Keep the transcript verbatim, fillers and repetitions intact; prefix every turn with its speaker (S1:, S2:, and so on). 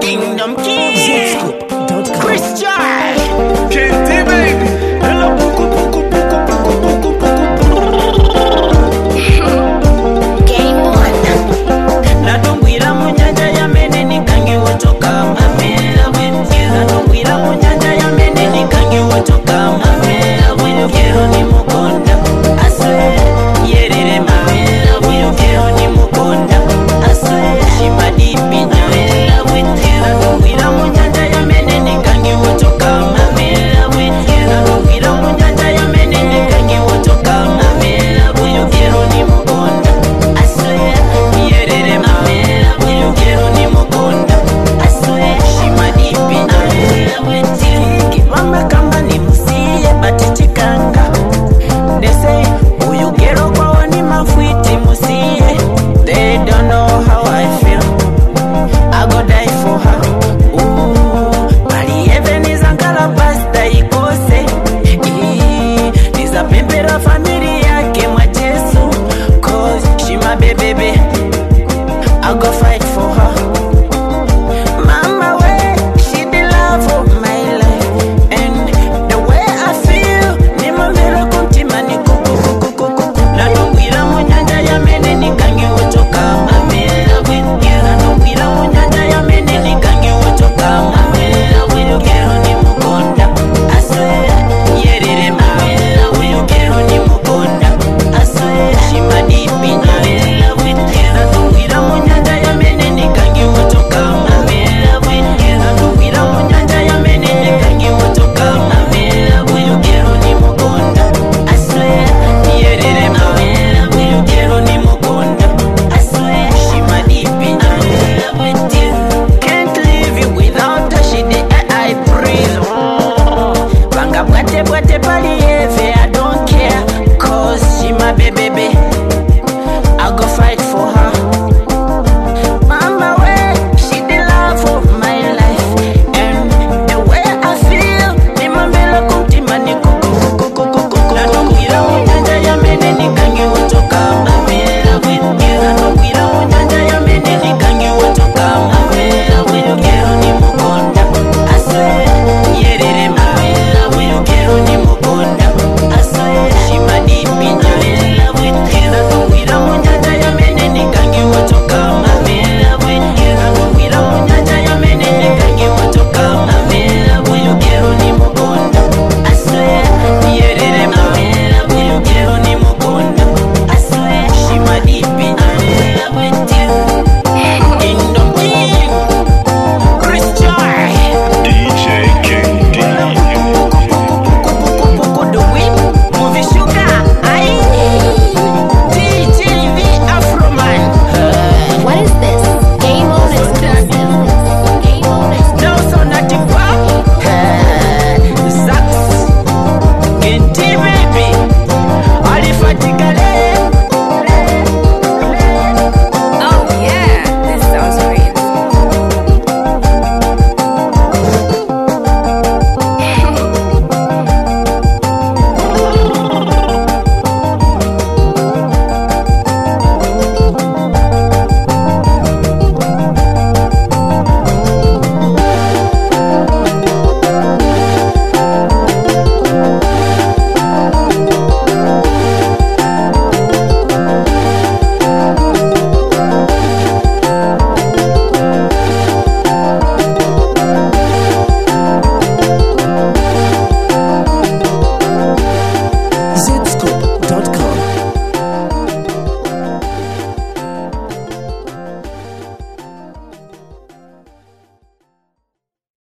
S1: Kingdom King
S2: Zscoop dot com.
S1: Christian
S3: Kitty baby, hello puku puku puku puku puku puku.
S1: Game one. Natungwira munyanja ya mene nikangi wotoka mamela wenye. Natungwira munyanja ya mene nikangi wotoka mamela wenye. Kero ni mukonda aswe yerere mamela wenye. Kero ni mukonda aswe shimadipi nyawela wenye. Natungwira munyanja ya mene nikangi wotoka mamela wenye. Natungwira munyanja ya mene nikangi wotoka mamela wenye. Kero ni mukonda aswe yerere mamela wenye. Kero ni mukonda aswe shimadipi nyawela wenye. Kibamba kamba ni musiye batichikanga. They say uyu kero kwa ni mafwiti musiye. They don't know how I feel. I go die for her. Ooh, bali even izangala pasta ikose. Eh, nizapempera family yake mwa Jesu. Cause she my baby. I go fight for her. Mama way, she the love of my life. And the way I feel, ni mamera kuntima ni kuku kuku kuku. Natungwira munyanja ya mene nikangi wotoka mamela wenye. Natungwira munyanja ya mene nikangi wotoka mamela wenye. Kero ni mukonda aswe yerere mamela wenye. Kero ni mukonda aswe shimadipi nyawela wenye. Natungwira munyanja ya mene nikangi wotoka mamela wenye. Natungwira munyanja ya mene nikangi wotoka mamela wenye. Kero ni mukonda aswe yerere mamela wenye. Kero ni mukonda aswe shimadipi nyawela wenye. Can't live you without her, she the air I breathe. Oh, banga bwate bwate pali eve, I don't care, cause she my baby. I go fight for her. Mama way, she the love of my life. And the way I feel, ni mamela kuntima ni kuku kuku kuku kuku. Natungwira munyanja ya mene nikangi wotoka mamela wenye. Natungwira munyanja ya mene nikangi wotoka mamela wenye. Kero ni mukonda aswe yerere mamela wenye. Kero ni mukonda aswe shimadipi nyawela wenye. Natungwira munyanja ya mene nikangi wotoka mamela wenye. Natungwira munyanja ya mene nikangi wotoka mamela wenye. Kero ni mukonda aswe yerere mamela wenye. Kero ni mukonda aswe shimadipi nyawela wenye. Kingdom King Christian
S3: D J King D.
S1: The whip, movie sugar, aye. D J V Afroman.
S4: What is this? Game on exclusive. Game on exclusive.
S1: No son at the pop. Sax. Kenti baby. Alifatigale.
S4: Oh yeah, this sounds great.
S2: Zscoop dot com.